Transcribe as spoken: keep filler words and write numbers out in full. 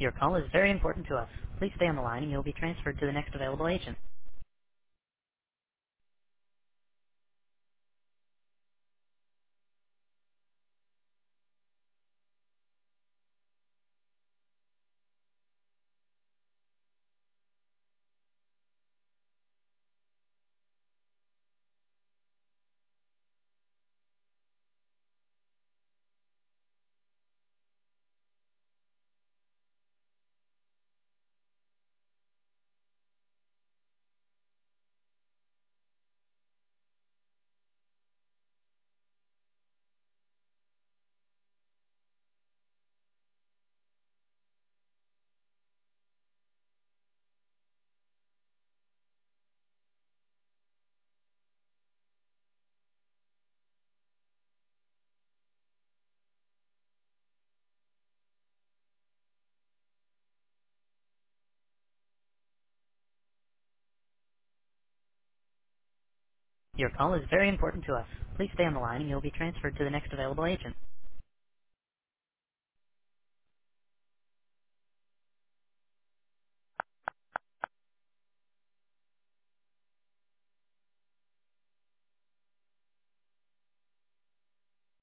Your call is very important to us. Please stay on the line and you'll be transferred to the next available agent. Your call is very important to us. Please stay on the line and you'll be transferred to the next available agent.